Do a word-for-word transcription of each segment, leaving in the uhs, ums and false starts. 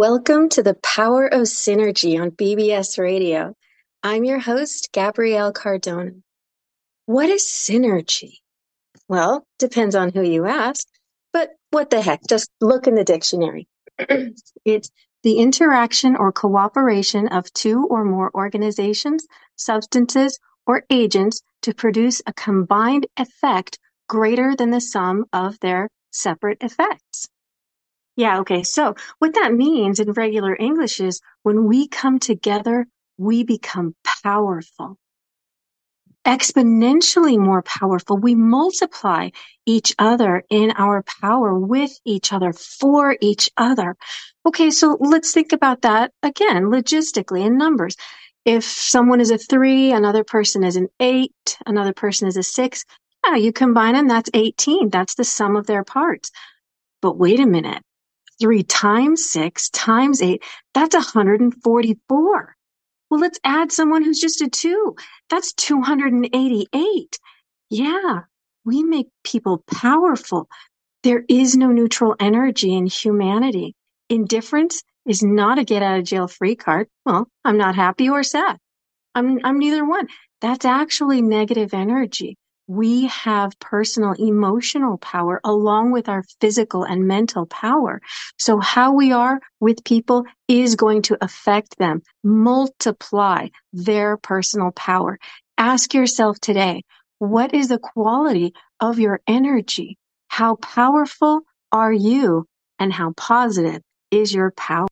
Welcome to the Power of Synergy on B B S Radio. I'm your host, Gabrielle Cardona. What is synergy? Well, depends on who you ask, but what the heck? Just look in the dictionary. It's the interaction or cooperation of two or more organizations, substances, or agents to produce a combined effect greater than the sum of their separate effects. Yeah, okay. So what that means in regular English is when we come together, we become powerful, exponentially more powerful. We multiply each other in our power with each other, for each other. Okay, so let's think about that again, logistically in numbers. If someone is a three, another person is an eight, another person is a six, yeah, you combine them, that's eighteen. That's the sum of their parts. But wait a minute. Three times six times eight, that's one hundred forty-four. Well, let's add someone who's just a two. That's two hundred eighty-eight. Yeah, we make people powerful. There is no neutral energy in humanity. Indifference is not a get out of jail free card. Well, I'm not happy or sad. I'm, I'm neither one. That's actually negative energy. We have personal emotional power along with our physical and mental power. So how we are with people is going to affect them, multiply their personal power. Ask yourself today, what is the quality of your energy? How powerful are you and how positive is your power?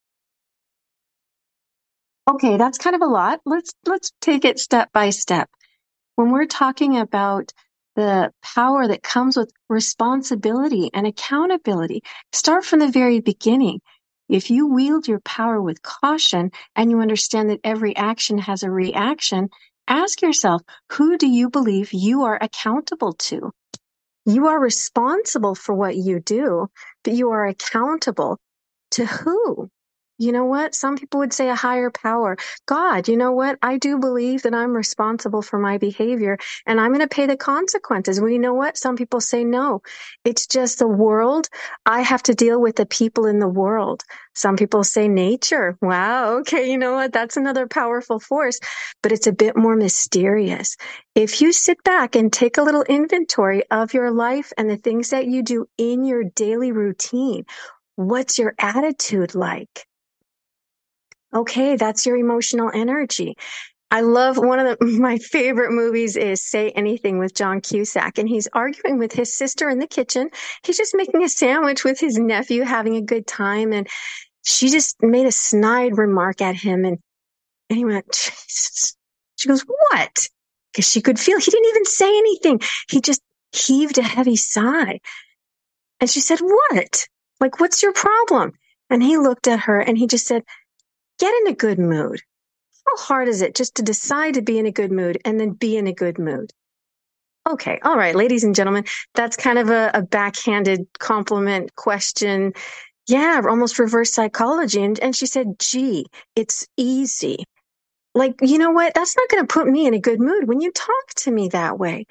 Okay, that's kind of a lot. Let's let's take it step by step. When we're talking about the power that comes with responsibility and accountability, start from the very beginning. If you wield your power with caution and you understand that every action has a reaction, ask yourself, who do you believe you are accountable to? You are responsible for what you do, but you are accountable to who? You know what? Some people would say a higher power. God, you know what? I do believe that I'm responsible for my behavior and I'm going to pay the consequences. Well, you know what? Some people say no. It's just the world. I have to deal with the people in the world. Some people say nature. Wow. Okay. You know what? That's another powerful force, but it's a bit more mysterious. If you sit back and take a little inventory of your life and the things that you do in your daily routine, what's your attitude like? Okay, that's your emotional energy. I love one of the, my favorite movies is Say Anything with John Cusack, and he's arguing with his sister in the kitchen. He's just making a sandwich with his nephew, having a good time, and she just made a snide remark at him, and, and he went, Jesus. She goes, what? Because she could feel he didn't even say anything. He just heaved a heavy sigh. And she said, what? Like, what's your problem? And he looked at her and he just said, get in a good mood. How hard is it just to decide to be in a good mood and then be in a good mood? Okay. All right, ladies and gentlemen, that's kind of a, a backhanded compliment question. Yeah, almost reverse psychology. And, and she said, gee, it's easy. Like, you know what? That's not going to put me in a good mood when you talk to me that way.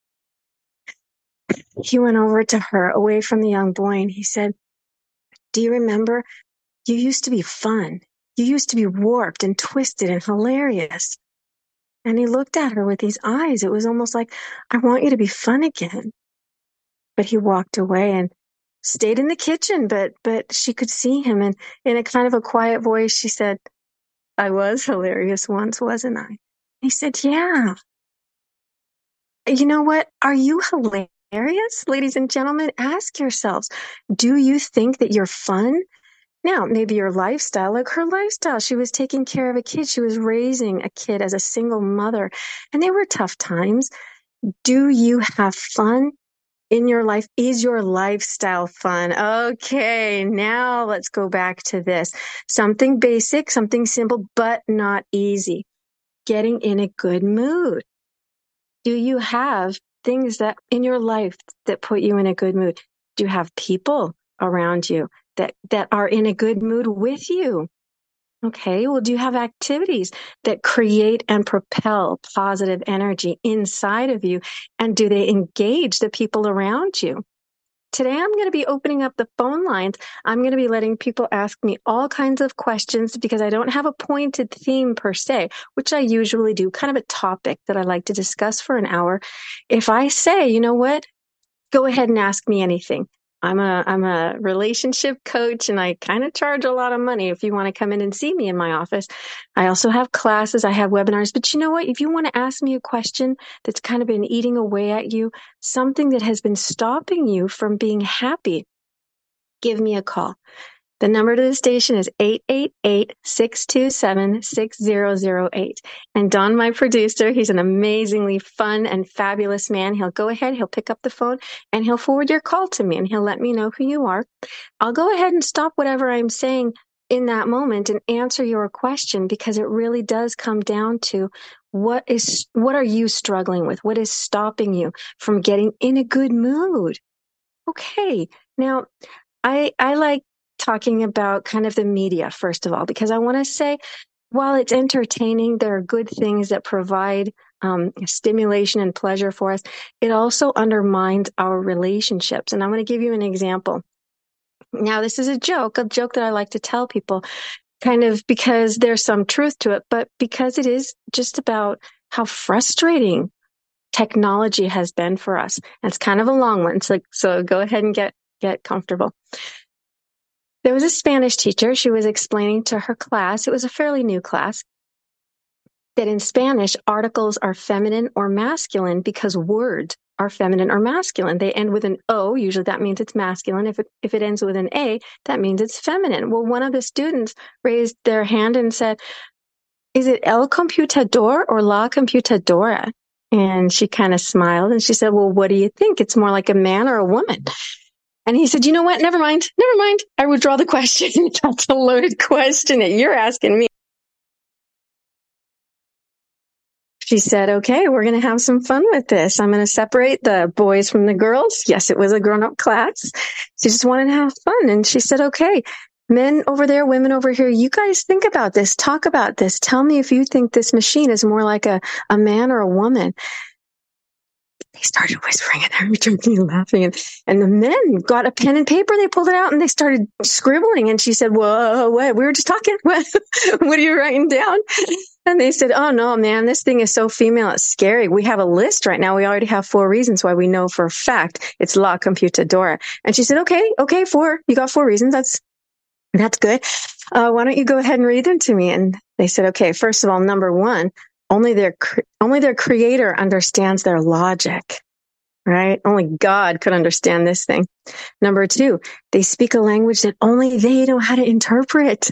He went over to her away from the young boy and he said, do you remember? You used to be fun. You used to be warped and twisted and hilarious. And he looked at her with these eyes. It was almost like, I want you to be fun again. But he walked away and stayed in the kitchen, but, but she could see him. And in a kind of a quiet voice, she said, I was hilarious once, wasn't I? He said, yeah. You know what? Are you hilarious? Ladies and gentlemen, ask yourselves, do you think that you're fun? Now, maybe your lifestyle, like her lifestyle, she was taking care of a kid. She was raising a kid as a single mother, and they were tough times. Do you have fun in your life? Is your lifestyle fun? Okay, now let's go back to this. Something basic, something simple, but not easy. Getting in a good mood. Do you have things that in your life that put you in a good mood? Do you have people around you that, that are in a good mood with you? Okay, well, do you have activities that create and propel positive energy inside of you? And do they engage the people around you? today I'm going to be opening up the phone lines. I'm going to be letting people ask me all kinds of questions because I don't have a pointed theme per se, which I usually do, kind of a topic that I like to discuss for an hour. If I say, you know what, go ahead and ask me anything. I'm a I'm a relationship coach, and I kind of charge a lot of money if you want to come in and see me in my office. I also have classes, I have webinars, but you know what? If you want to ask me a question that's kind of been eating away at you, something that has been stopping you from being happy, give me a call. The number to the station is eight eight eight, six two seven, six zero zero eight. And Don, my producer, he's an amazingly fun and fabulous man. He'll go ahead, he'll pick up the phone, and he'll forward your call to me, and he'll let me know who you are. I'll go ahead and stop whatever I'm saying in that moment and answer your question, because it really does come down to what is, what are you struggling with? What is stopping you from getting in a good mood? Okay. Now, I, I like talking about kind of the media, first of all, because I want to say, while it's entertaining, there are good things that provide um, stimulation and pleasure for us. It also undermines our relationships. And I'm going to give you an example. Now, this is a joke, a joke that I like to tell people, kind of because there's some truth to it, but because it is just about how frustrating technology has been for us. And it's kind of a long one, so, so go ahead and get, get comfortable. There was a Spanish teacher. She was explaining to her class, it was a fairly new class, that in Spanish, articles are feminine or masculine because words are feminine or masculine. They end with an O. Usually that means it's masculine. If it, if it ends with an A, that means it's feminine. Well, one of the students raised their hand and said, is it el computador or la computadora? And she kind of smiled and she said, well, what do you think? It's more like a man or a woman. And he said, you know what? Never mind. Never mind. I withdraw the question. That's a loaded question that you're asking me. She said, okay, we're going to have some fun with this. I'm going to separate the boys from the girls. Yes, it was a grown-up class. She just wanted to have fun. And she said, okay, men over there, women over here, you guys think about this. Talk about this. Tell me if you think this machine is more like a, a man or a woman. They started whispering and they were joking and laughing. And, and the men got a pen and paper. They pulled it out and they started scribbling. And she said, whoa, what? We were just talking. What, what are you writing down? And they said, oh, no, man, this thing is so female. It's scary. We have a list right now. We already have four reasons why we know for a fact it's La Computadora. And she said, okay, okay, four. You got four reasons. That's that's good. Uh, why don't you go ahead and read them to me? And they said, okay, first of all, number one, Only their only their creator understands their logic, right? Only God could understand this thing. Number two, they speak a language that only they know how to interpret.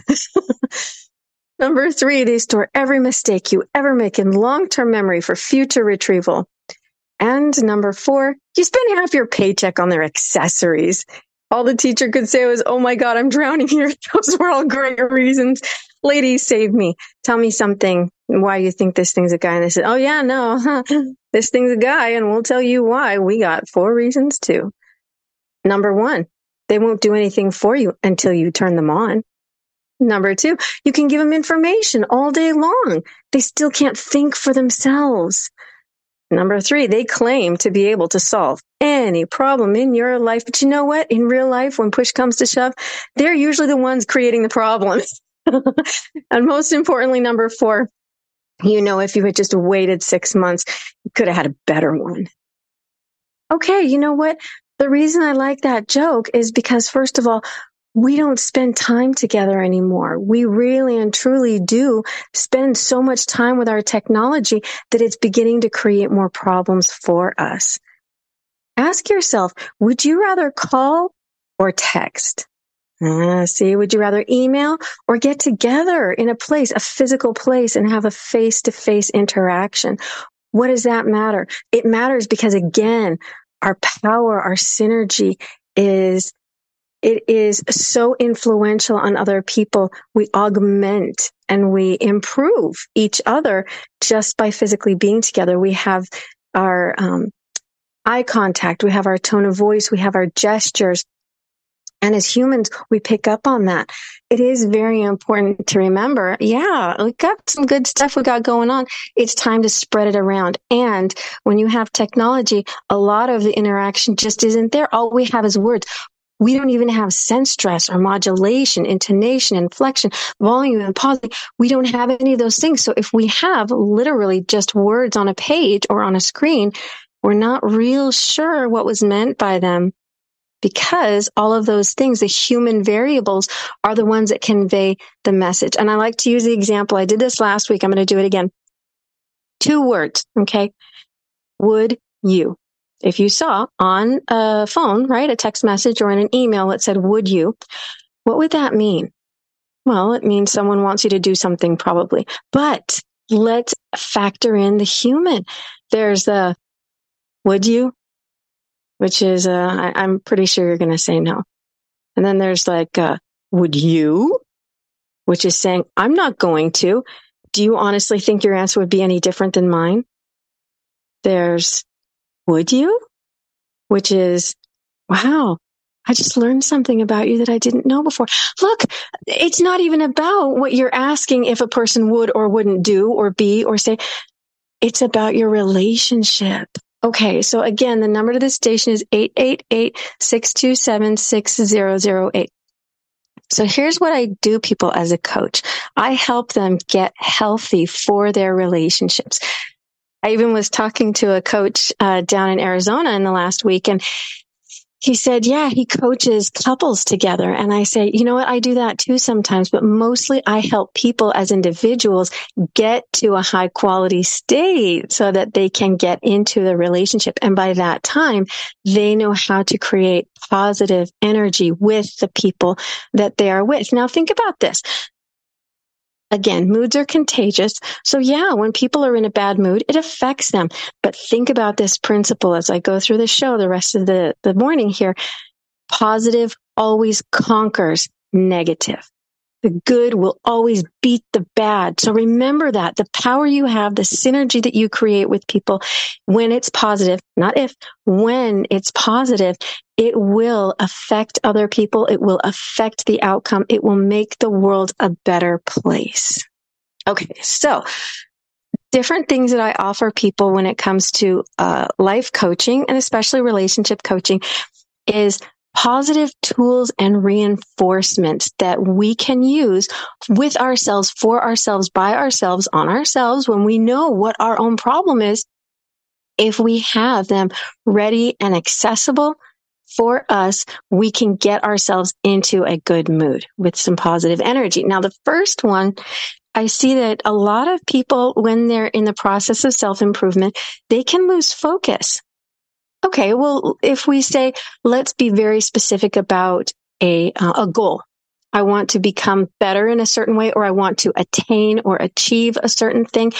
Number three, they store every mistake you ever make in long-term memory for future retrieval. And number four, you spend half your paycheck on their accessories. All the teacher could say was, oh my God, I'm drowning here. Those were all great reasons. Ladies, save me. Tell me something, why you think this thing's a guy. And they said, oh yeah, no, huh. This thing's a guy, and we'll tell you why. We got four reasons too. Number one, they won't do anything for you until you turn them on. Number two, you can give them information all day long. They still can't think for themselves. Number three, they claim to be able to solve any problem in your life. But you know what? In real life, when push comes to shove, they're usually the ones creating the problems. And most importantly, number four, you know, if you had just waited six months, you could have had a better one. Okay, you know what? The reason I like that joke is because, first of all, we don't spend time together anymore. We really and truly do spend so much time with our technology that it's beginning to create more problems for us. Ask yourself, would you rather call or text? Uh, see, would you rather email or get together in a place, a physical place, and have a face-to-face interaction? What does that matter? It matters because, again, our power, our synergy is It is so influential on other people. We augment and we improve each other just by physically being together. We have our um, eye contact. We have our tone of voice. We have our gestures. And as humans, we pick up on that. It is very important to remember, yeah, we got some good stuff we got going on. It's time to spread it around. And when you have technology, a lot of the interaction just isn't there. All we have is words. We don't even have sense stress or modulation, intonation, inflection, volume, and pausing. We don't have any of those things. So if we have literally just words on a page or on a screen, we're not real sure what was meant by them, because all of those things, the human variables, are the ones that convey the message. And I like to use the example. I did this last week. I'm going to do it again. Two words, okay? Would you? If you saw on a phone, right, a text message or in an email that said, would you, what would that mean? Well, it means someone wants you to do something probably. But let's factor in the human. There's the, would you? Which is, uh, I, I'm pretty sure you're going to say no. And then there's like, uh, would you? Which is saying, I'm not going to. Do you honestly think your answer would be any different than mine? There's, would you? Which is, wow, I just learned something about you that I didn't know before. Look, it's not even about what you're asking if a person would or wouldn't do or be or say. It's about your relationship. Okay, so again, the number to this station is eight eight eight, six two seven, six zero zero eight. So here's what I do, people, as a coach. I help them get healthy for their relationships. I even was talking to a coach uh, down in Arizona in the last week, and he said, yeah, he coaches couples together. And I say, you know what? I do that too sometimes, but mostly I help people as individuals get to a high quality state so that they can get into the relationship. And by that time, they know how to create positive energy with the people that they are with. Now think about this. Again, moods are contagious. So yeah, when people are in a bad mood, it affects them. But think about this principle as I go through the show the rest of the, the morning here. Positive always conquers negative. The good will always beat the bad. So remember that. The power you have, the synergy that you create with people, when it's positive, not if, when it's positive, it will affect other people. It will affect the outcome. It will make the world a better place. Okay, so different things that I offer people when it comes to uh, life coaching and especially relationship coaching is positive tools and reinforcements that we can use with ourselves, for ourselves, by ourselves, on ourselves, when we know what our own problem is. If we have them ready and accessible for us, we can get ourselves into a good mood with some positive energy. Now, the first one, I see that a lot of people, when they're in the process of self-improvement, they can lose focus. Okay, well, if we say, let's be very specific about a uh, a goal. I want to become better in a certain way, or I want to attain or achieve a certain thing.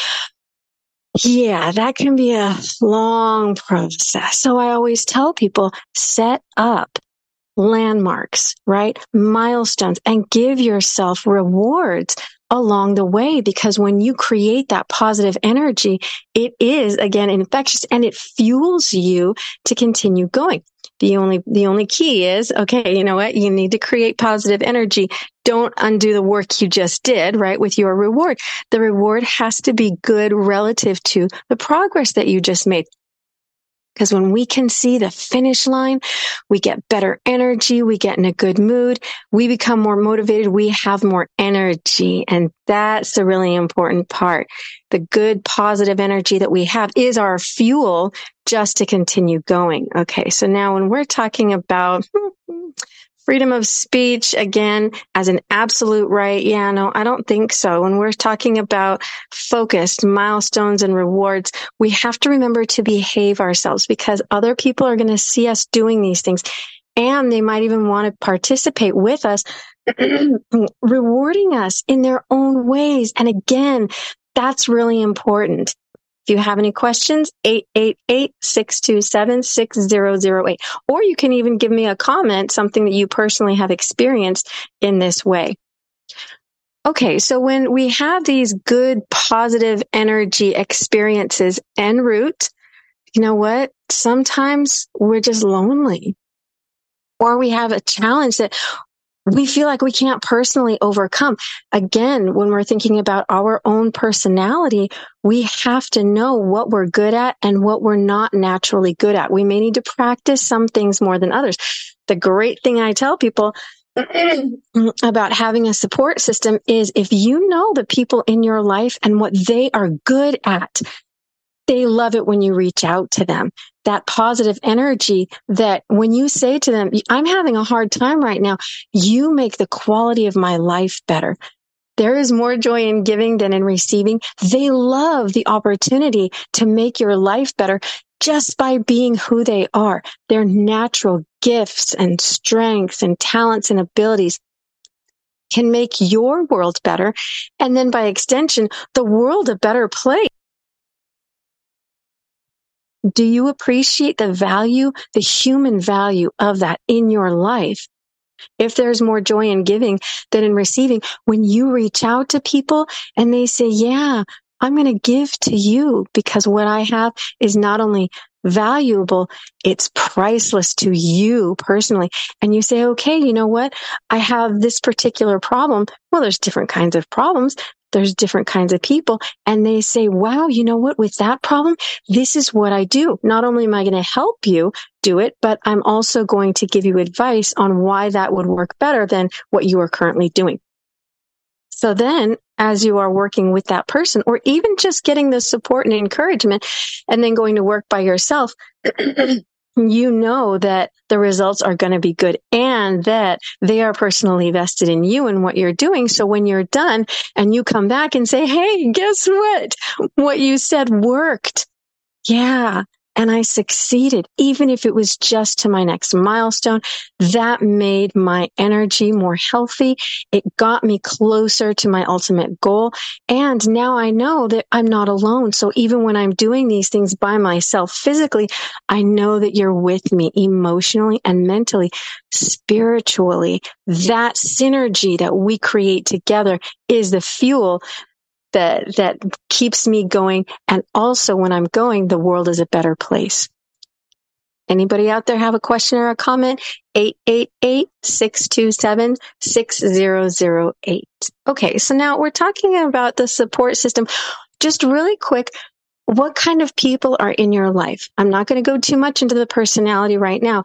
Yeah, that can be a long process. So I always tell people, set up landmarks, right? Milestones, and give yourself rewards along the way, because when you create that positive energy, it is, again, infectious and it fuels you to continue going. The only, the only key is, okay, you know what? You need to create positive energy. Don't undo the work you just did, right? With your reward. The reward has to be good relative to the progress that you just made. Because when we can see the finish line, we get better energy, we get in a good mood, we become more motivated, we have more energy. And that's the really important part. The good, positive energy that we have is our fuel just to continue going. Okay, so now when we're talking about freedom of speech, again, as an absolute right, yeah, no, I don't think so. When we're talking about focused milestones and rewards, we have to remember to behave ourselves, because other people are going to see us doing these things, and they might even want to participate with us, rewarding us in their own ways. And again, that's really important. If you have any questions, eight eight eight, six two seven, six zero zero eight. Or you can even give me a comment, something that you personally have experienced in this way. Okay, so when we have these good, positive energy experiences en route, you know what? Sometimes we're just lonely. or we have a challenge that we feel like we can't personally overcome. Again, when we're thinking about our own personality, we have to know what we're good at and what we're not naturally good at. We may need to practice some things more than others. The great thing I tell people about having a support system is if you know the people in your life and what they are good at, they love it when you reach out to them. That positive energy that when you say to them, I'm having a hard time right now, you make the quality of my life better. There is more joy in giving than in receiving. They love the opportunity to make your life better just by being who they are. Their natural gifts and strengths and talents and abilities can make your world better. And then by extension, the world a better place. Do you appreciate the value, the human value of that in your life? If there's more joy in giving than in receiving, when you reach out to people and they say, yeah, I'm going to give to you because what I have is not only valuable, it's priceless to you personally. And you say, okay, you know what? I have this particular problem. Well, there's different kinds of problems. There's different kinds of people. And they say, wow, you know what? With that problem, this is what I do. Not only am I going to help you do it, but I'm also going to give you advice on why that would work better than what you are currently doing. So then, as you are working with that person, or even just getting the support and encouragement, and then going to work by yourself, you know that the results are going to be good and that they are personally vested in you and what you're doing. So when you're done and you come back and say, hey, guess what? What you said worked. Yeah. And I succeeded, even if it was just to my next milestone. That made my energy more healthy. It got me closer to my ultimate goal. And now I know that I'm not alone. So even when I'm doing these things by myself physically, I know that you're with me emotionally and mentally, spiritually. That synergy that we create together is the fuel that that keeps me going. And also when I'm going, the world is a better place. Anybody out there have a question or a comment? eight eight eight, six two seven, six zero zero eight. Okay, so now we're talking about the support system. Just really quick, what kind of people are in your life? I'm not going to go too much into the personality right now,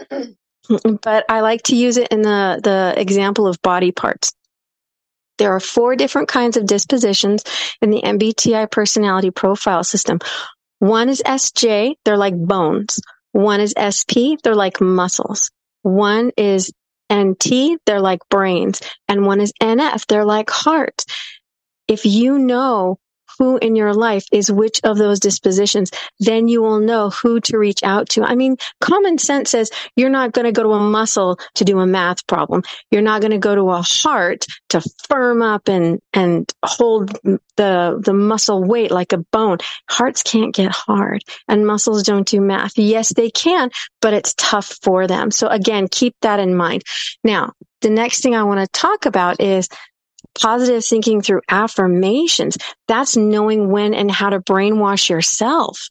but I like to use it in the, the example of body parts. There are four different kinds of dispositions in the M B T I personality profile system. One is S J, they're like bones. One is S P, they're like muscles. One is N T, they're like brains. And one is N F, they're like heart. If you know who in your life is which of those dispositions, then you will know who to reach out to. I mean, common sense says you're not going to go to a muscle to do a math problem. You're not going to go to a heart to firm up and, and hold the, the muscle weight like a bone. Hearts can't get hard and muscles don't do math. Yes, they can, but it's tough for them. So again, keep that in mind. Now, the next thing I want to talk about is positive thinking through affirmations. That's knowing when and how to brainwash yourself.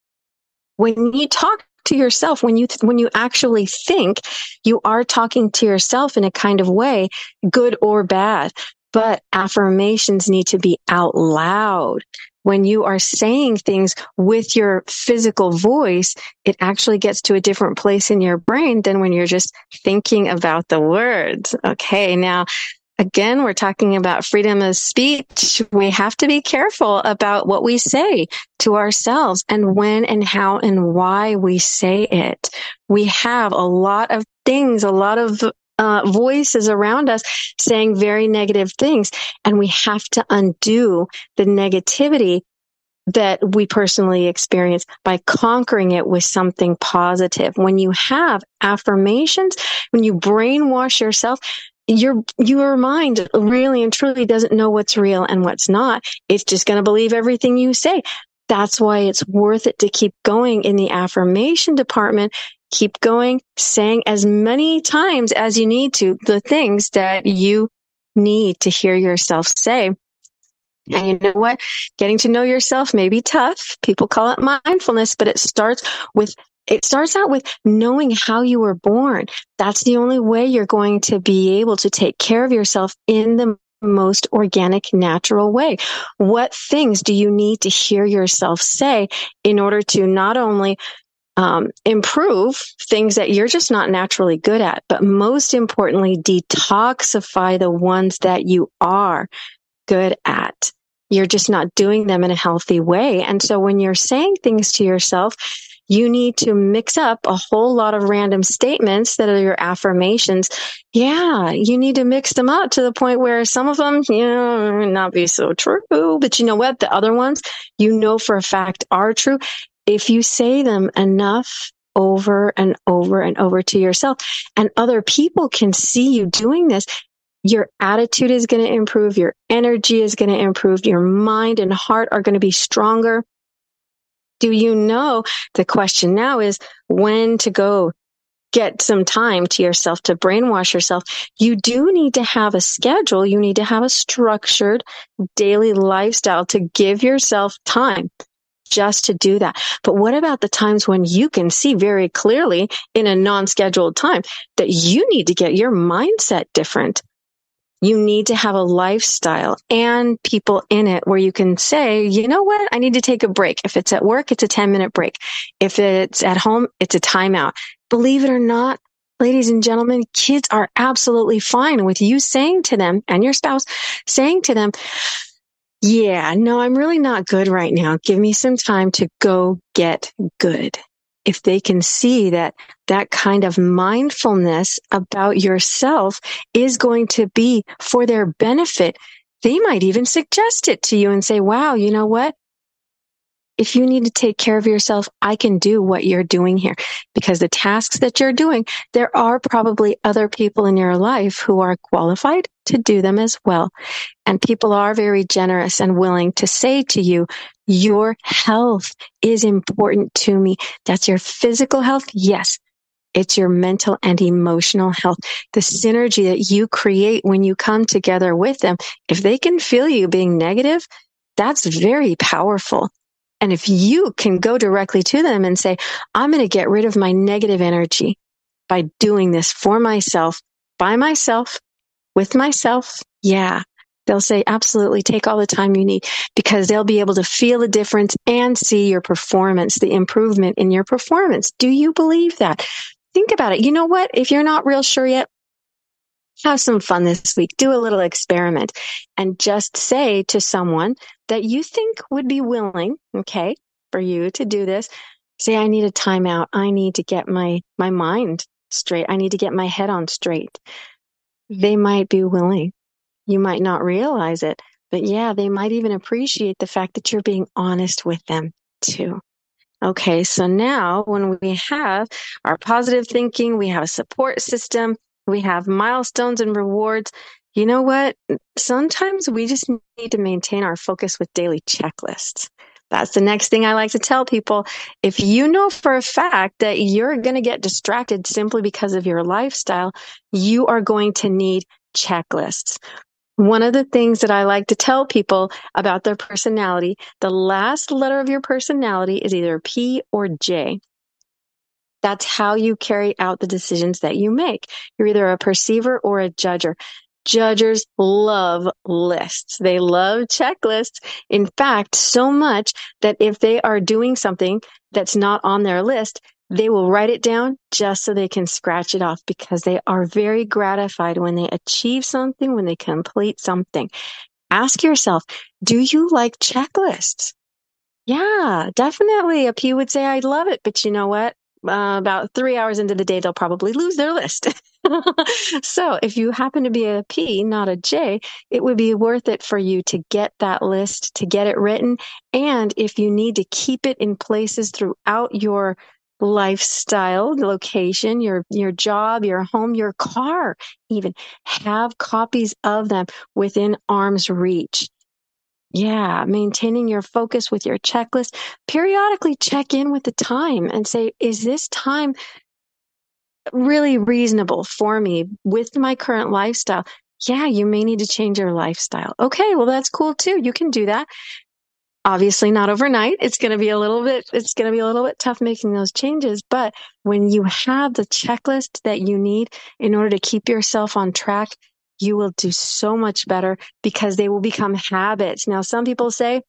When you talk to yourself, when you th- when you actually think, you are talking to yourself in a kind of way, good or bad. But affirmations need to be out loud. When you are saying things with your physical voice, it actually gets to a different place in your brain than when you're just thinking about the words. Okay, now, again, we're talking about freedom of speech. We have to be careful about what we say to ourselves and when and how and why we say it. We have a lot of things, a lot of uh, voices around us saying very negative things, and we have to undo the negativity that we personally experience by conquering it with something positive. When you have affirmations, when you brainwash yourself, Your, your mind really and truly doesn't know what's real and what's not. It's just going to believe everything you say. That's why it's worth it to keep going in the affirmation department. Keep going, saying as many times as you need to the things that you need to hear yourself say. And you know what? Getting to know yourself may be tough. People call it mindfulness, but it starts with It starts out with knowing how you were born. That's the only way you're going to be able to take care of yourself in the most organic, natural way. What things do you need to hear yourself say in order to not only um, improve things that you're just not naturally good at, but most importantly, detoxify the ones that you are good at? You're just not doing them in a healthy way. And so when you're saying things to yourself, you need to mix up a whole lot of random statements that are your affirmations. Yeah, you need to mix them up to the point where some of them, you know, may not be so true, but you know what? The other ones, you know for a fact are true. If you say them enough over and over and over to yourself, and other people can see you doing this, your attitude is going to improve, your energy is going to improve, your mind and heart are going to be stronger. Do you know, the question now is when to go get some time to yourself to brainwash yourself. You do need to have a schedule. You need to have a structured daily lifestyle to give yourself time just to do that. But what about the times when you can see very clearly in a non-scheduled time that you need to get your mindset different? You need to have a lifestyle and people in it where you can say, you know what? I need to take a break. If it's at work, it's a ten minute break. If it's at home, it's a timeout. Believe it or not, ladies and gentlemen, kids are absolutely fine with you saying to them and your spouse saying to them, yeah, no, I'm really not good right now. Give me some time to go get good. If they can see that that kind of mindfulness about yourself is going to be for their benefit, they might even suggest it to you and say, wow, you know what? If you need to take care of yourself, I can do what you're doing here, because the tasks that you're doing, there are probably other people in your life who are qualified to do them as well. And people are very generous and willing to say to you, your health is important to me. That's your physical health. Yes. It's your mental and emotional health. The synergy that you create when you come together with them, if they can feel you being negative, that's very powerful. And if you can go directly to them and say, I'm going to get rid of my negative energy by doing this for myself, by myself, with myself, yeah, they'll say, absolutely, take all the time you need, because they'll be able to feel the difference and see your performance, the improvement in your performance. Do you believe that? Think about it. You know what? If you're not real sure yet, have some fun this week. Do a little experiment and just say to someone that you think would be willing, okay, for you to do this. Say, I need a timeout. I need to get my, my mind straight. I need to get my head on straight. They might be willing. You might not realize it, but yeah, they might even appreciate the fact that you're being honest with them too. Okay, so now when we have our positive thinking, we have a support system, we have milestones and rewards. You know what? Sometimes we just need to maintain our focus with daily checklists. That's the next thing I like to tell people. If you know for a fact that you're going to get distracted simply because of your lifestyle, you are going to need checklists. One of the things that I like to tell people about their personality, the last letter of your personality is either P or J. That's how you carry out the decisions that you make. You're either a perceiver or a judger. Judgers love lists. They love checklists. In fact, so much that if they are doing something that's not on their list, they will write it down just so they can scratch it off, because they are very gratified when they achieve something, when they complete something. Ask yourself, do you like checklists? Yeah, definitely. A P would say, I love it. But you know what? Uh, about three hours into the day, they'll probably lose their list. So if you happen to be a P, not a J, it would be worth it for you to get that list, to get it written. And if you need to keep it in places throughout your lifestyle, location, your, your job, your home, your car, even have copies of them within arm's reach. Yeah, maintaining your focus with your checklist. Periodically check in with the time and say, is this time really reasonable for me with my current lifestyle? Yeah, you may need to change your lifestyle. Okay, well, that's cool too. You can do that. Obviously not overnight. It's going to be a little bit, it's going to be a little bit tough making those changes. But when you have the checklist that you need in order to keep yourself on track, you will do so much better because they will become habits. Now, some people say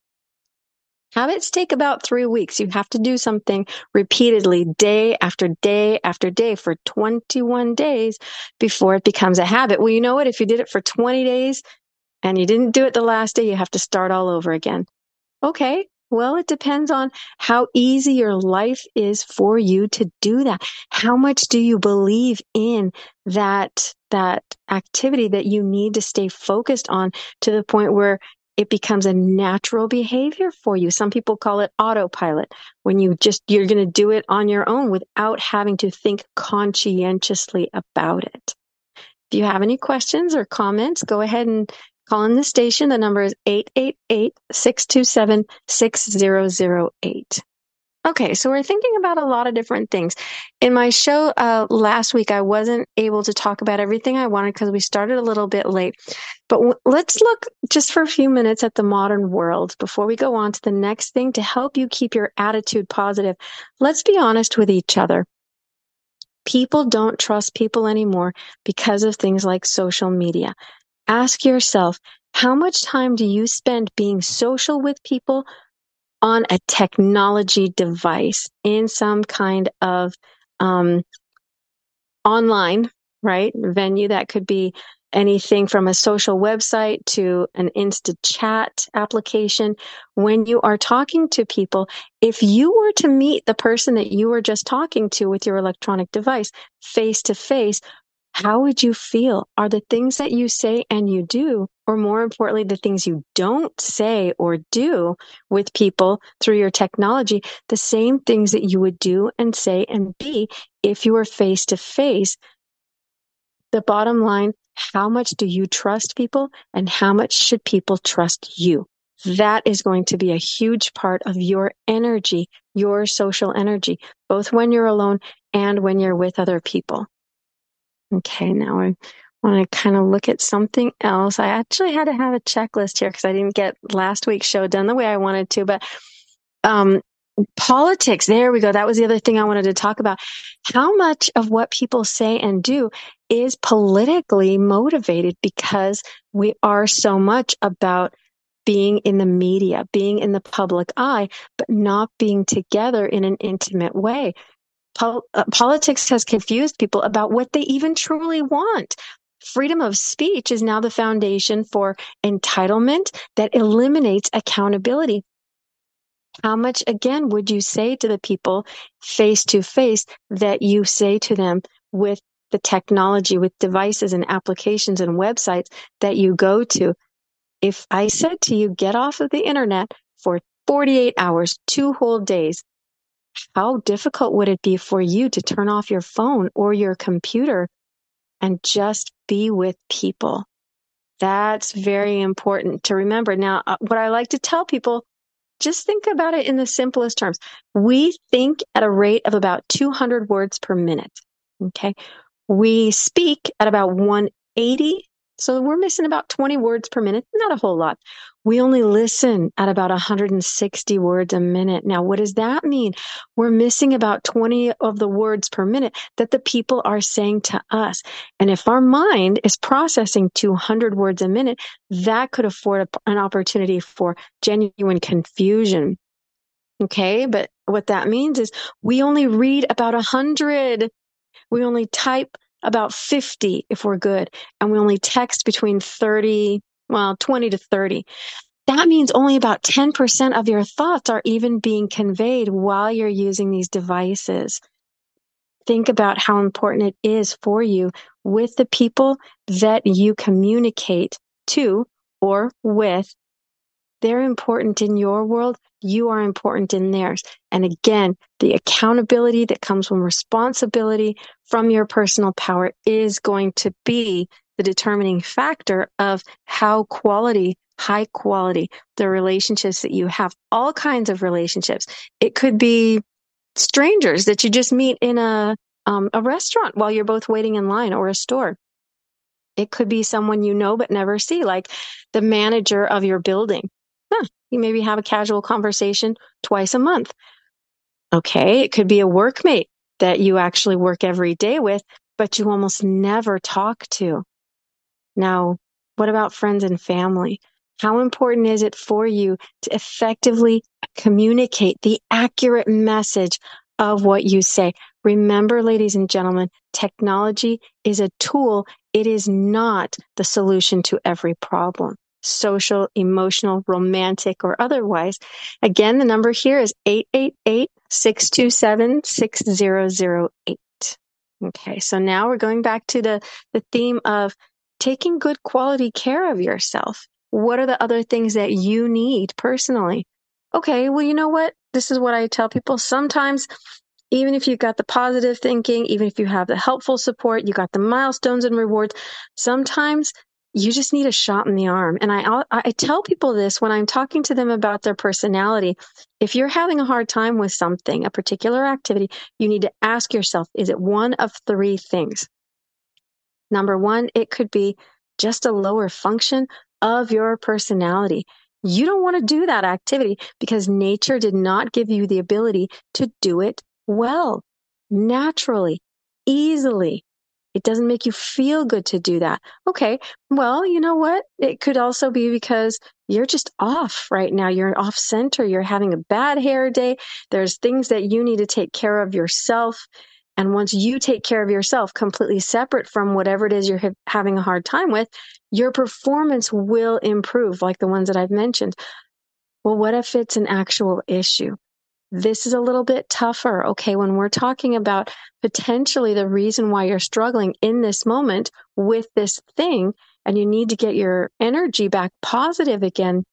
habits take about three weeks. You have to do something repeatedly, day after day after day for twenty-one days before it becomes a habit. Well, you know what? If you did it for twenty days and you didn't do it the last day, you have to start all over again. Okay, well, it depends on how easy your life is for you to do that. How much do you believe in that, that activity that you need to stay focused on to the point where it becomes a natural behavior for you? Some people call it autopilot, when you just, you're going to do it on your own without having to think conscientiously about it. If you have any questions or comments, go ahead and call in the station. The number is eight eight eight, six two seven, six zero zero eight. Okay, so we're thinking about a lot of different things. In my show uh, last week, I wasn't able to talk about everything I wanted because we started a little bit late. But w- let's look just for a few minutes at the modern world before we go on to the next thing to help you keep your attitude positive. Let's be honest with each other. People don't trust people anymore because of things like social media. Ask yourself, how much time do you spend being social with people on a technology device in some kind of um, online, right, venue? That could be anything from a social website to an instant chat application. When you are talking to people, if you were to meet the person that you were just talking to with your electronic device face to face, how would you feel? Are the things that you say and you do, or more importantly, the things you don't say or do with people through your technology, the same things that you would do and say and be if you were face to face? The bottom line, how much do you trust people and how much should people trust you? That is going to be a huge part of your energy, your social energy, both when you're alone and when you're with other people. Okay, now I want to kind of look at something else. I actually had to have a checklist here because I didn't get last week's show done the way I wanted to, but um, politics, there we go. That was the other thing I wanted to talk about. How much of what people say and do is politically motivated because we are so much about being in the media, being in the public eye, but not being together in an intimate way. Pol- uh, politics has confused people about what they even truly want. Freedom of speech is now the foundation for entitlement that eliminates accountability. How much, again, would you say to the people face to face that you say to them with the technology, with devices and applications and websites that you go to? If I said to you, get off of the internet for forty-eight hours, two whole days, how difficult would it be for you to turn off your phone or your computer and just be with people? That's very important to remember. Now, uh, what I like to tell people, just think about it in the simplest terms. We think at a rate of about two hundred words per minute. Okay. We speak at about one hundred eighty. So we're missing about twenty words per minute. Not a whole lot. We only listen at about one hundred sixty words a minute. Now, what does that mean? We're missing about twenty of the words per minute that the people are saying to us. And if our mind is processing two hundred words a minute, that could afford a, an opportunity for genuine confusion. Okay. But what that means is we only read about one hundred. We only type about fifty if we're good, and we only text between thirty, well, twenty to thirty. That means only about ten percent of your thoughts are even being conveyed while you're using these devices. Think about how important it is for you with the people that you communicate to or with. They're important in your world. You are important in theirs. And again, the accountability that comes from responsibility from your personal power is going to be the determining factor of how quality, high quality, the relationships that you have, all kinds of relationships. It could be strangers that you just meet in a, um, a restaurant while you're both waiting in line, or a store. It could be someone you know but never see, like the manager of your building. Huh, You maybe have a casual conversation twice a month. Okay, it could be a workmate that you actually work every day with, but you almost never talk to. Now, what about friends and family? How important is it for you to effectively communicate the accurate message of what you say? Remember, ladies and gentlemen, technology is a tool. It is not the solution to every problem, social, emotional, romantic, or otherwise. Again, the number here is eight eight eight, six two seven, six zero zero eight. Okay, so now we're going back to the, the theme of taking good quality care of yourself. What are the other things that you need personally? Okay, well, you know what? This is what I tell people. Sometimes, even if you've got the positive thinking, even if you have the helpful support, you got the milestones and rewards, sometimes you just need a shot in the arm. And I, I tell people this when I'm talking to them about their personality. If you're having a hard time with something, a particular activity, you need to ask yourself, is it one of three things? Number one, it could be just a lower function of your personality. You don't want to do that activity because nature did not give you the ability to do it well, naturally, easily. It doesn't make you feel good to do that. Okay, well, you know what? It could also be because you're just off right now. You're off center. You're having a bad hair day. There's things that you need to take care of yourself. And once you take care of yourself completely separate from whatever it is you're ha- having a hard time with, your performance will improve, like the ones that I've mentioned. Well, what if it's an actual issue? This is a little bit tougher. Okay, when we're talking about potentially the reason why you're struggling in this moment with this thing, and you need to get your energy back positive again,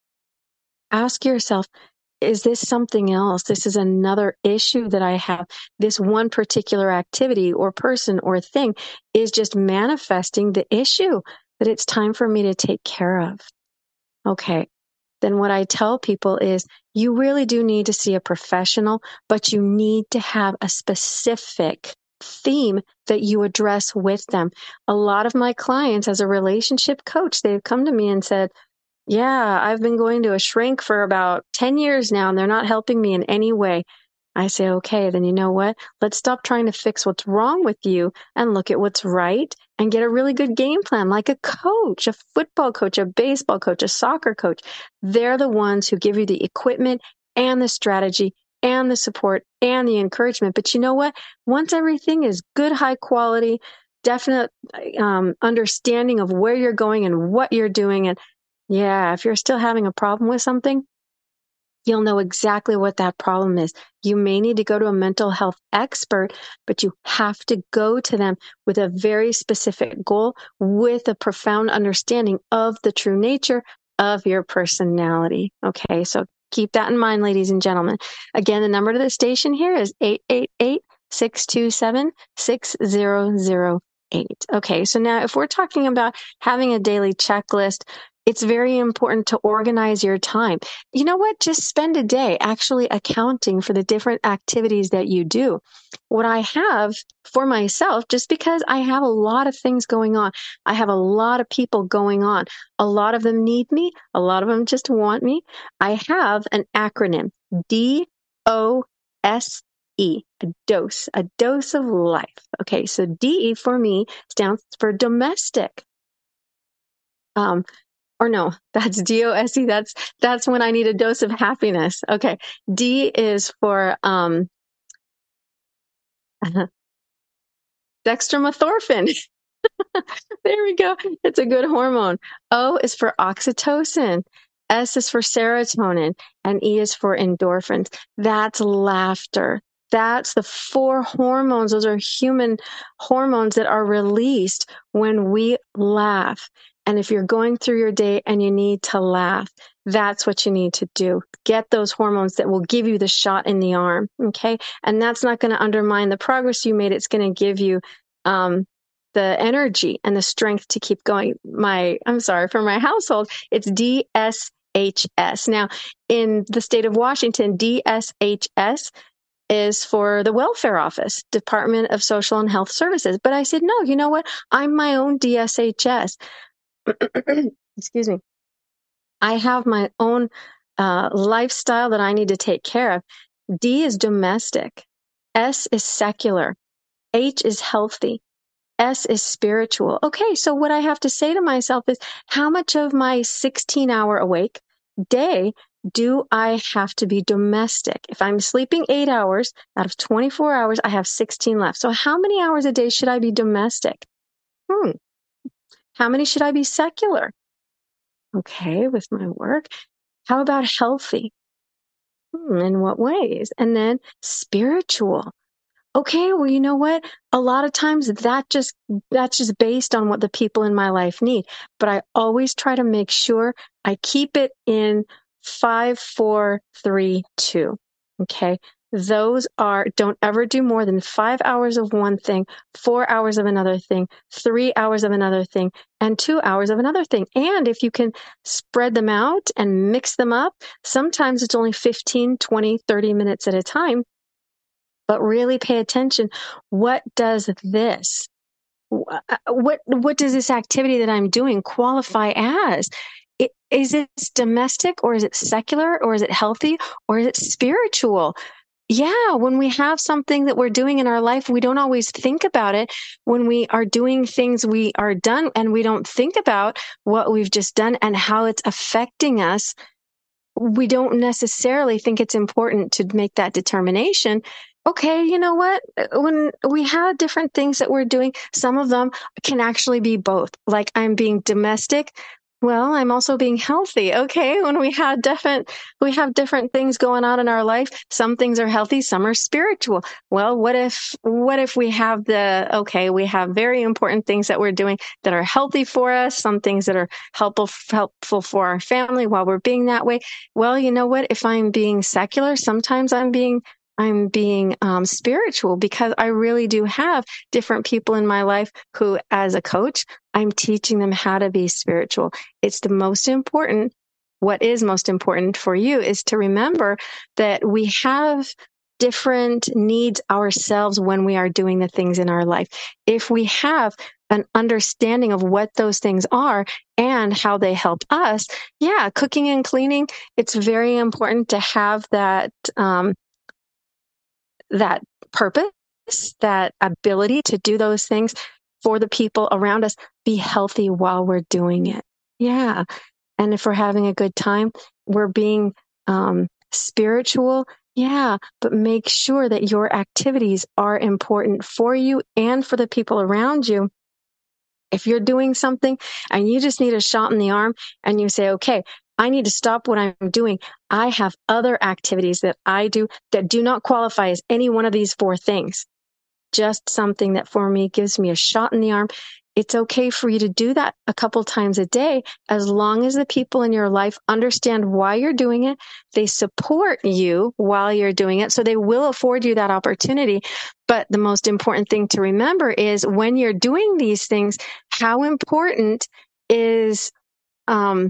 ask yourself, is this something else? This is another issue that I have. This one particular activity or person or thing is just manifesting the issue that it's time for me to take care of. Okay. Then what I tell people is you really do need to see a professional, but you need to have a specific theme that you address with them. A lot of my clients as a relationship coach, they've come to me and said, yeah, I've been going to a shrink for about ten years now, and they're not helping me in any way. I say, okay, then you know what? Let's stop trying to fix what's wrong with you and look at what's right and get a really good game plan, like a coach, a football coach, a baseball coach, a soccer coach. They're the ones who give you the equipment and the strategy and the support and the encouragement. But you know what? Once everything is good, high quality, definite um, understanding of where you're going and what you're doing, and yeah, if you're still having a problem with something, you'll know exactly what that problem is. You may need to go to a mental health expert, but you have to go to them with a very specific goal, with a profound understanding of the true nature of your personality. Okay, so keep that in mind, ladies and gentlemen. Again, the number to the station here is eight eight eight, six two seven, six zero zero eight. Okay, so now if we're talking about having a daily checklist, it's very important to organize your time. You know what? Just spend a day actually accounting for the different activities that you do. What I have for myself, just because I have a lot of things going on, I have a lot of people going on. A lot of them need me. A lot of them just want me. I have an acronym, D O S E, a dose, a dose of life. Okay, so D for me stands for domestic. Um, Or no, that's D O S E. That's, that's when I need a dose of happiness. Okay. D is for, um, dextromethorphan. There we go. It's a good hormone. O is for oxytocin. S is for serotonin, and E is for endorphins. That's laughter. That's the four hormones. Those are human hormones that are released when we laugh. And if you're going through your day and you need to laugh, that's what you need to do. Get those hormones that will give you the shot in the arm. Okay. And that's not going to undermine the progress you made. It's going to give you, um, the energy and the strength to keep going. My, I'm sorry, for my household, it's D S H S. Now, in the state of Washington, D S H S is for the welfare office, Department of Social and Health Services. But I said, no, you know what? I'm my own D S H S. Excuse me. I have my own uh, lifestyle that I need to take care of. D is domestic. S is secular. H is healthy. S is spiritual. Okay, so what I have to say to myself is, how much of my sixteen hour awake day do I have to be domestic? If I'm sleeping eight hours out of twenty-four hours, I have sixteen left. So how many hours a day should I be domestic? Hmm. How many should I be secular? Okay, with my work. How about healthy? Hmm, in what ways? And then spiritual. Okay, well, you know what? A lot of times that just that's just based on what the people in my life need. But I always try to make sure I keep it in five, four, three, two. Okay. Those are, don't ever do more than five hours of one thing, four hours of another thing, three hours of another thing, and two hours of another thing. And if you can spread them out and mix them up, sometimes it's only fifteen, twenty, thirty minutes at a time. But really pay attention. What does this, what, what does this activity that I'm doing qualify as? It, is it domestic, or is it secular, or is it healthy, or is it spiritual? Yeah, when we have something that we're doing in our life, we don't always think about it. When we are doing things we are done and we don't think about what we've just done and how it's affecting us, we don't necessarily think it's important to make that determination. Okay, you know what? When we have different things that we're doing, some of them can actually be both. Like, I'm being domestic. Well, I'm also being healthy. Okay, when we have different, we have different things going on in our life. Some things are healthy, some are spiritual. Well, what if, what if we have the, okay, we have very important things that we're doing that are healthy for us, some things that are helpful, helpful for our family while we're being that way. Well, you know what? If I'm being secular, sometimes I'm being I'm being um, spiritual, because I really do have different people in my life who, as a coach, I'm teaching them how to be spiritual. It's the most important. What is most important for you is to remember that we have different needs ourselves when we are doing the things in our life. If we have an understanding of what those things are and how they help us, yeah, cooking and cleaning, it's very important to have that, um, that purpose, that ability to do those things for the people around us, be healthy while we're doing it. Yeah. And if we're having a good time, we're being um, spiritual. Yeah. But make sure that your activities are important for you and for the people around you. If you're doing something and you just need a shot in the arm and you say, okay, I need to stop what I'm doing, I have other activities that I do that do not qualify as any one of these four things. Just something that for me gives me a shot in the arm. It's okay for you to do that a couple times a day, as long as the people in your life understand why you're doing it. They support you while you're doing it, so they will afford you that opportunity. But the most important thing to remember is, when you're doing these things, how important is, um,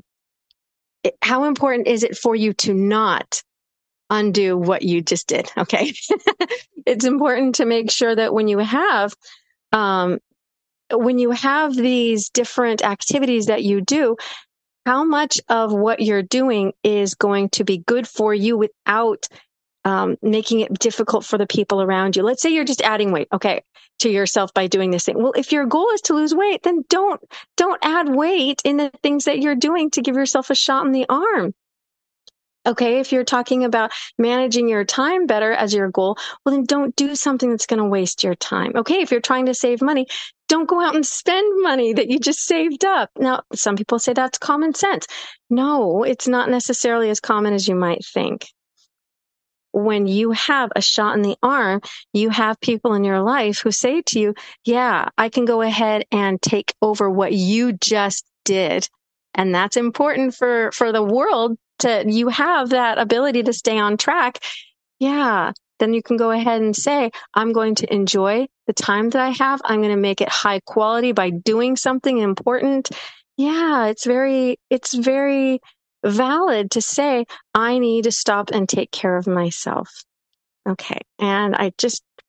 how important is it for you to not undo what you just did? Okay. It's important to make sure that when you have, um, when you have these different activities that you do, how much of what you're doing is going to be good for you without um, making it difficult for the people around you? Let's say you're just adding weight, okay, to yourself by doing this thing. Well, if your goal is to lose weight, then don't, don't add weight in the things that you're doing to give yourself a shot in the arm. Okay, if you're talking about managing your time better as your goal, well, then don't do something that's going to waste your time. Okay, if you're trying to save money, don't go out and spend money that you just saved up. Now, some people say that's common sense. No, it's not necessarily as common as you might think. When you have a shot in the arm, you have people in your life who say to you, yeah, I can go ahead and take over what you just did. And that's important for, for the world. To, you have that ability to stay on track. Yeah. Then you can go ahead and say, I'm going to enjoy the time that I have. I'm going to make it high quality by doing something important. Yeah. It's very, it's very valid to say, I need to stop and take care of myself. Okay. And I just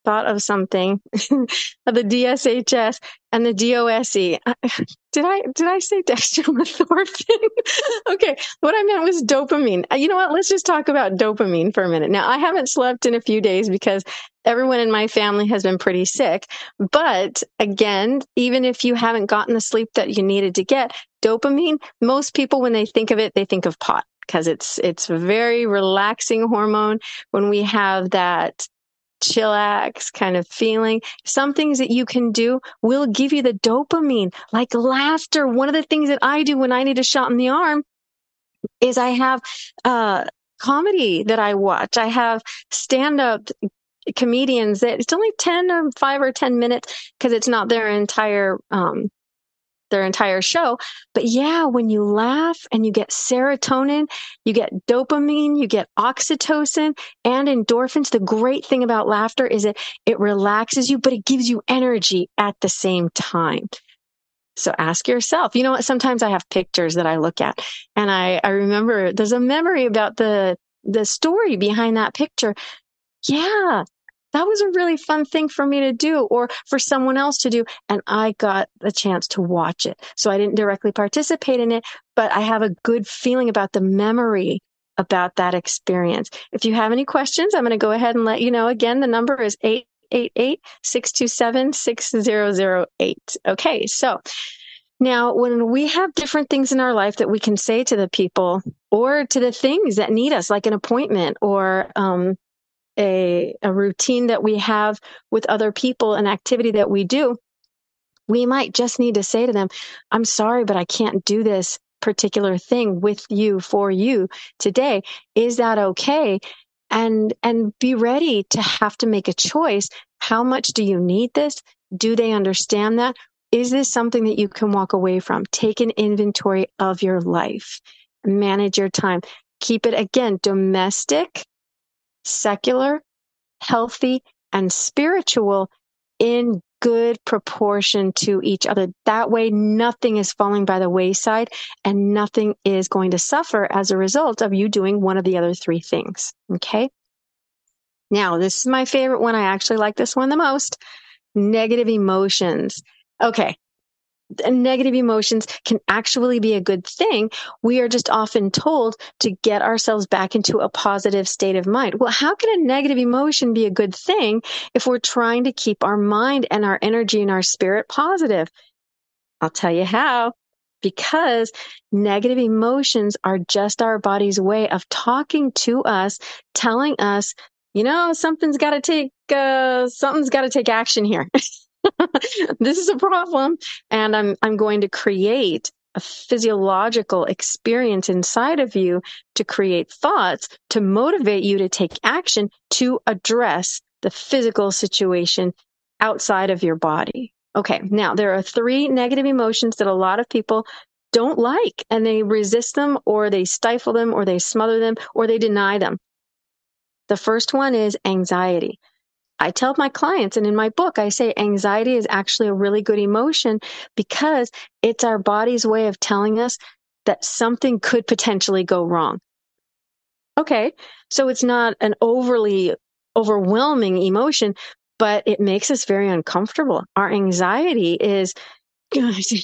thought of something of the D S H S and the D O S E. Did I did I say dextromethorphan? Okay, what I meant was dopamine. You know what? Let's just talk about dopamine for a minute. Now, I haven't slept in a few days because everyone in my family has been pretty sick. But again, even if you haven't gotten the sleep that you needed to get, dopamine, most people, when they think of it, they think of pot because it's it's a very relaxing hormone. When we have that chillax kind of feeling, some things that you can do will give you the dopamine, like laughter. One of the things that I do when I need a shot in the arm is I have uh, comedy that I watch. I have stand-up comedians that it's only ten or five or ten minutes because it's not their entire um, their entire show. But yeah, when you laugh and you get serotonin, you get dopamine, you get oxytocin and endorphins. The great thing about laughter is that it relaxes you, but it gives you energy at the same time. So ask yourself, you know what? Sometimes I have pictures that I look at and I, I remember there's a memory about the, the story behind that picture. Yeah, that was a really fun thing for me to do or for someone else to do. And I got the chance to watch it. So I didn't directly participate in it, but I have a good feeling about the memory about that experience. If you have any questions, I'm going to go ahead and let you know. Again, the number is eight eight eight, six two seven, six zero zero eight. Okay, so now when we have different things in our life that we can say to the people or to the things that need us, like an appointment or, um, A, a routine that we have with other people, an activity that we do, we might just need to say to them, I'm sorry, but I can't do this particular thing with you, for you today. Is that okay? And, and be ready to have to make a choice. How much do you need this? Do they understand that? Is this something that you can walk away from? Take an inventory of your life. Manage your time. Keep it, again, domestic, secular, healthy, and spiritual in good proportion to each other. That way, nothing is falling by the wayside and nothing is going to suffer as a result of you doing one of the other three things. Okay? Now, this is my favorite one. I actually like this one the most. Negative emotions. Okay. Negative emotions can actually be a good thing. We are just often told to get ourselves back into a positive state of mind. Well, how can a negative emotion be a good thing if we're trying to keep our mind and our energy and our spirit positive? I'll tell you how. Because negative emotions are just our body's way of talking to us, telling us, you know, something's got to take, uh, something's got to take action here. This is a problem, and I'm I'm going to create a physiological experience inside of you to create thoughts to motivate you to take action to address the physical situation outside of your body. Okay, now there are three negative emotions that a lot of people don't like, and they resist them, or they stifle them, or they smother them, or they deny them. The first one is anxiety. I tell my clients, and in my book, I say anxiety is actually a really good emotion because it's our body's way of telling us that something could potentially go wrong. Okay, so it's not an overly overwhelming emotion, but it makes us very uncomfortable. Our anxiety is, it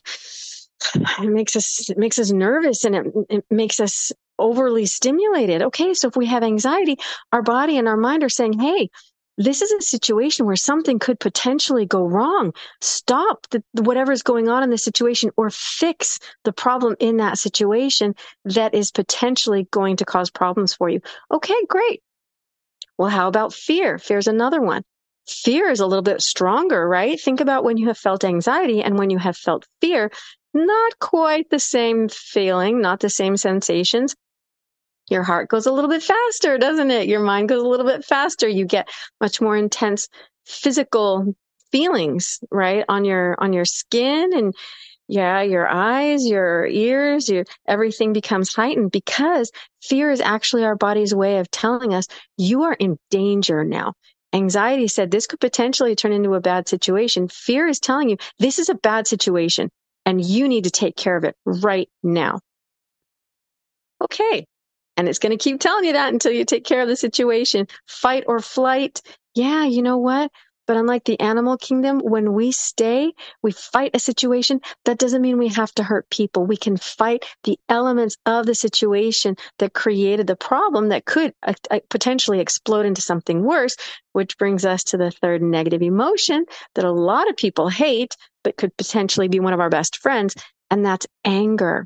makes us, it makes us nervous, and it, it makes us overly stimulated. Okay, so if we have anxiety, our body and our mind are saying, hey, this is a situation where something could potentially go wrong. Stop the, whatever's going on in the situation or fix the problem in that situation that is potentially going to cause problems for you. Okay, great. Well, how about fear? Fear's another one. Fear is a little bit stronger, right? Think about when you have felt anxiety and when you have felt fear. Not quite the same feeling, not the same sensations. Your heart goes a little bit faster, doesn't it? Your mind goes a little bit faster. You get much more intense physical feelings, right? On your, on your skin and yeah, your eyes, your ears, your, everything becomes heightened because fear is actually our body's way of telling us you are in danger now. Anxiety said this could potentially turn into a bad situation. Fear is telling you this is a bad situation and you need to take care of it right now. Okay. And it's going to keep telling you that until you take care of the situation. Fight or flight. Yeah, you know what? But unlike the animal kingdom, when we stay, we fight a situation, that doesn't mean we have to hurt people. We can fight the elements of the situation that created the problem that could uh, uh, potentially explode into something worse, which brings us to the third negative emotion that a lot of people hate, but could potentially be one of our best friends, and that's anger.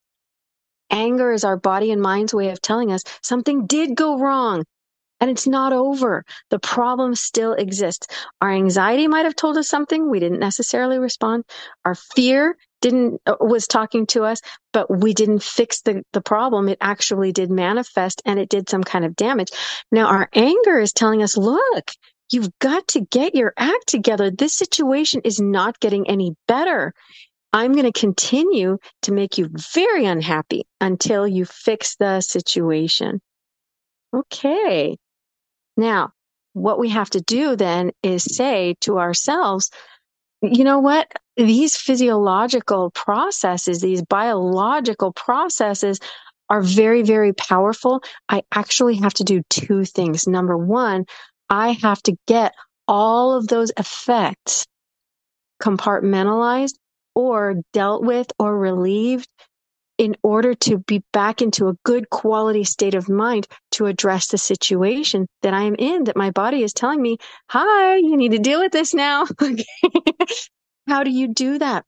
Anger is our body and mind's way of telling us something did go wrong. And it's not over. The problem still exists. Our anxiety might have told us something. We didn't necessarily respond. Our fear didn't uh, was talking to us, but we didn't fix the, the problem. It actually did manifest and it did some kind of damage. Now, our anger is telling us, look, you've got to get your act together. This situation is not getting any better. I'm going to continue to make you very unhappy until you fix the situation. Okay. Now, what we have to do then is say to ourselves, you know what? These physiological processes, these biological processes are very, very powerful. I actually have to do two things. Number one, I have to get all of those effects compartmentalized or dealt with or relieved in order to be back into a good quality state of mind to address the situation that I am in, that my body is telling me, hi, you need to deal with this now. How do you do that?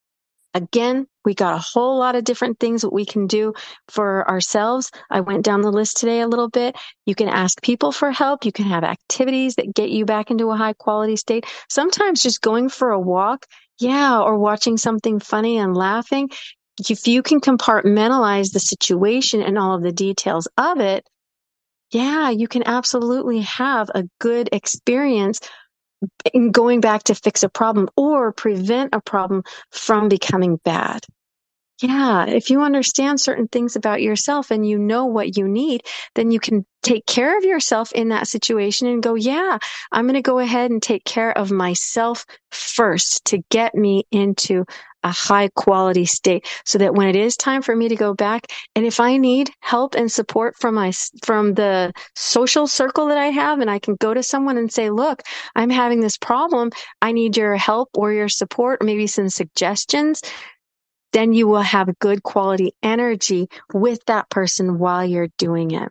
Again, we got a whole lot of different things that we can do for ourselves. I went down the list today a little bit. You can ask people for help. You can have activities that get you back into a high quality state. Sometimes just going for a walk, yeah, or watching something funny and laughing. If you can compartmentalize the situation and all of the details of it, yeah, you can absolutely have a good experience in going back to fix a problem or prevent a problem from becoming bad. Yeah, if you understand certain things about yourself and you know what you need, then you can take care of yourself in that situation and go, yeah, I'm going to go ahead and take care of myself first to get me into a high quality state so that when it is time for me to go back, and if I need help and support from my, from the social circle that I have, and I can go to someone and say, look, I'm having this problem. I need your help or your support, or maybe some suggestions. Then you will have good quality energy with that person while you're doing it.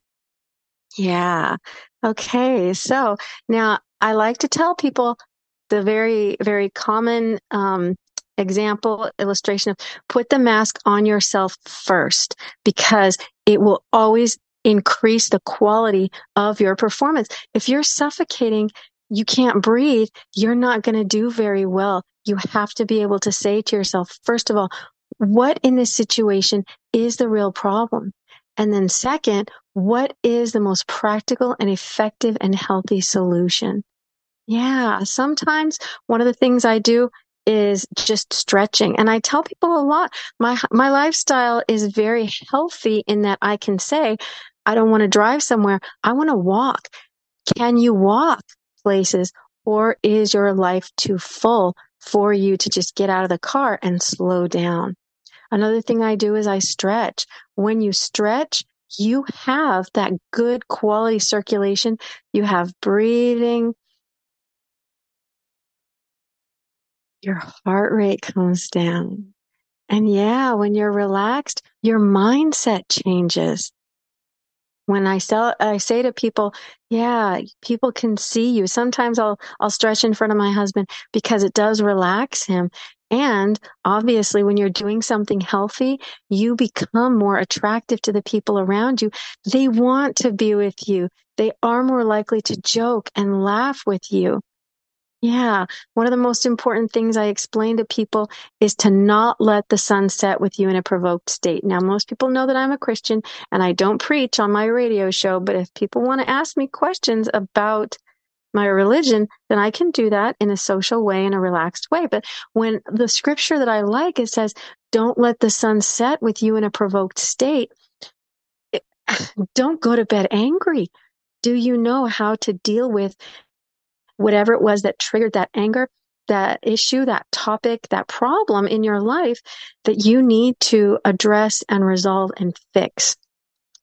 Yeah. Okay. So now I like to tell people the very, very common um, example illustration of put the mask on yourself first, because it will always increase the quality of your performance. If you're suffocating, you can't breathe, you're not going to do very well. You have to be able to say to yourself, first of all, what in this situation is the real problem? And then second, what is the most practical and effective and healthy solution? Yeah, sometimes one of the things I do is just stretching. And I tell people a lot, my my lifestyle is very healthy in that I can say, I don't want to drive somewhere, I want to walk. Can you walk places, or is your life too full for you to just get out of the car and slow down? Another thing I do is I stretch. When you stretch, you have that good quality circulation. You have breathing. Your heart rate comes down. And yeah, when you're relaxed, your mindset changes. When I sell, I say to people, yeah, people can see you. Sometimes I'll, I'll stretch in front of my husband because it does relax him. And obviously, when you're doing something healthy, you become more attractive to the people around you. They want to be with you. They are more likely to joke and laugh with you. Yeah. One of the most important things I explain to people is to not let the sun set with you in a provoked state. Now, most people know that I'm a Christian and I don't preach on my radio show, but if people want to ask me questions about my religion, then I can do that in a social way, in a relaxed way. But when the scripture that I like, it says, don't let the sun set with you in a provoked state. It, don't go to bed angry. Do you know how to deal with whatever it was that triggered that anger, that issue, that topic, that problem in your life that you need to address and resolve and fix?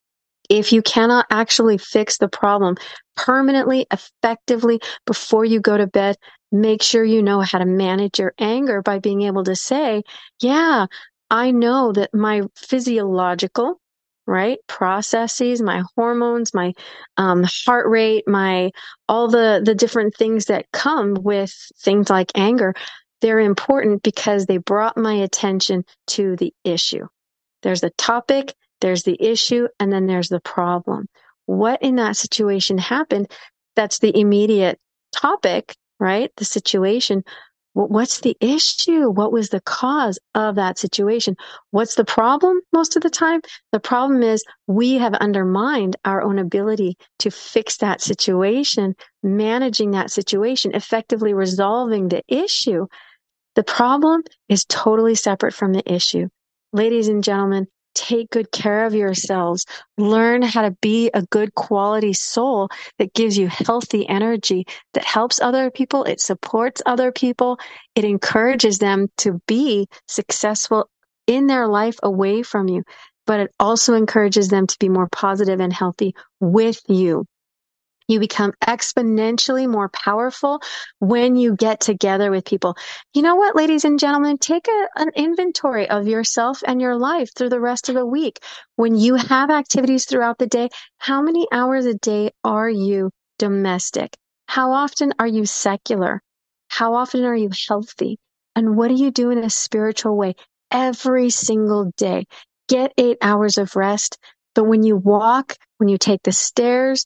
If you cannot actually fix the problem permanently, effectively before you go to bed, make sure you know how to manage your anger by being able to say, yeah, I know that my physiological, right, processes, my hormones, my um, heart rate, my all the the different things that come with things like anger, they're important because they brought my attention to the issue. There's the topic, there's the issue, and then there's the problem. What in that situation happened? That's the immediate topic, right? The situation. What's the issue? What was the cause of that situation? What's the problem most of the time? The problem is we have undermined our own ability to fix that situation, managing that situation, effectively resolving the issue. The problem is totally separate from the issue. Ladies and gentlemen, take good care of yourselves. Learn how to be a good quality soul that gives you healthy energy, that helps other people. It supports other people. It encourages them to be successful in their life away from you, but it also encourages them to be more positive and healthy with you. You become exponentially more powerful when you get together with people. You know what, ladies and gentlemen, take a, an inventory of yourself and your life through the rest of the week. When you have activities throughout the day, how many hours a day are you domestic? How often are you secular? How often are you healthy? And what do you do in a spiritual way every single day? Get eight hours of rest. But when you walk, when you take the stairs,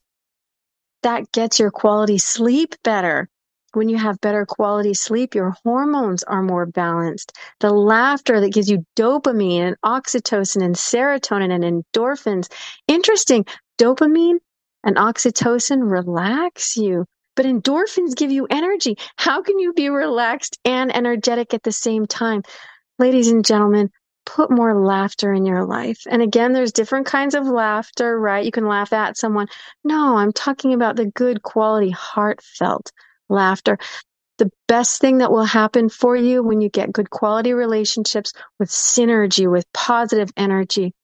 that gets your quality sleep better. When you have better quality sleep, your hormones are more balanced. The laughter that gives you dopamine and oxytocin and serotonin and endorphins. Interesting. Dopamine and oxytocin relax you, but endorphins give you energy. How can you be relaxed and energetic at the same time? Ladies and gentlemen, put more laughter in your life. And again, there's different kinds of laughter, right? You can laugh at someone. No, I'm talking about the good quality, heartfelt laughter. The best thing that will happen for you when you get good quality relationships with synergy, with positive energy,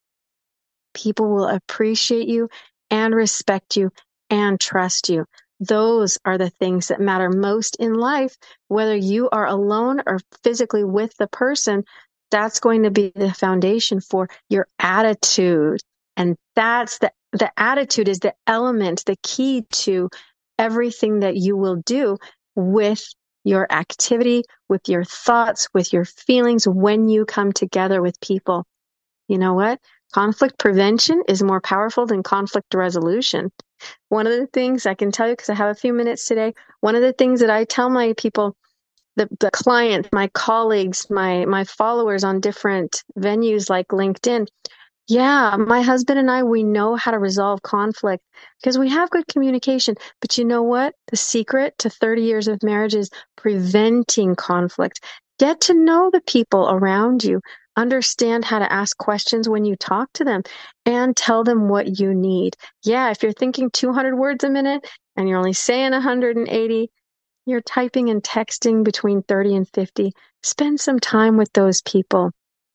people will appreciate you and respect you and trust you. Those are the things that matter most in life, whether you are alone or physically with the person. That's going to be the foundation for your attitude. And that's the, the attitude is the element, the key to everything that you will do with your activity, with your thoughts, with your feelings when you come together with people. You know what? Conflict prevention is more powerful than conflict resolution. One of the things I can tell you, because I have a few minutes today, one of the things that I tell my people, the, the clients, my colleagues, my, my followers on different venues like LinkedIn, yeah, my husband and I, we know how to resolve conflict because we have good communication. But you know what? The secret to thirty years of marriage is preventing conflict. Get to know the people around you. Understand how to ask questions when you talk to them and tell them what you need. Yeah, if you're thinking two hundred words a minute and you're only saying one hundred eighty, you're typing and texting between thirty and fifty. Spend some time with those people.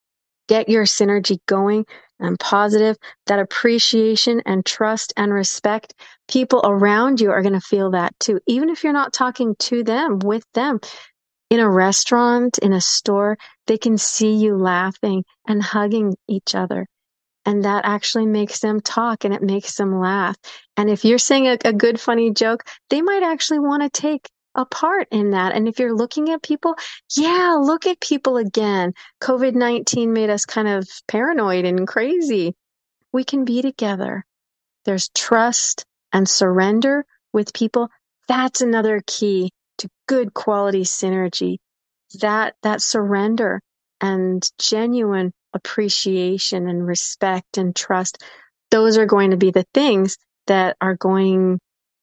Get your synergy going and positive. That appreciation and trust and respect, people around you are going to feel that too. Even if you're not talking to them, with them, in a restaurant, in a store, they can see you laughing and hugging each other. And that actually makes them talk and it makes them laugh. And if you're saying a, a good, funny joke, they might actually want to take a part in that. And if you're looking at people, yeah, look at people again. COVID nineteen made us kind of paranoid and crazy. We can be together. There's trust and surrender with people. That's another key to good quality synergy. That, that surrender and genuine appreciation and respect and trust. Those are going to be the things that are going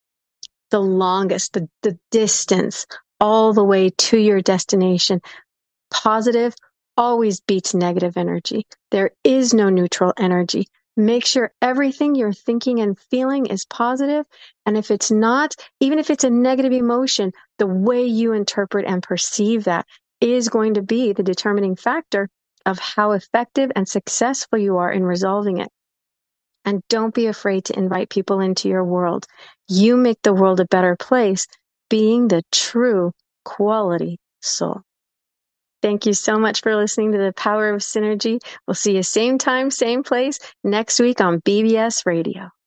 the longest, the, the distance all the way to your destination. Positive always beats negative energy. There is no neutral energy. Make sure everything you're thinking and feeling is positive. And if it's not, even if it's a negative emotion, the way you interpret and perceive that is going to be the determining factor of how effective and successful you are in resolving it. And don't be afraid to invite people into your world. You make the world a better place, being the true quality soul. Thank you so much for listening to The Power of Synergy. We'll see you same time, same place next week on B B S Radio.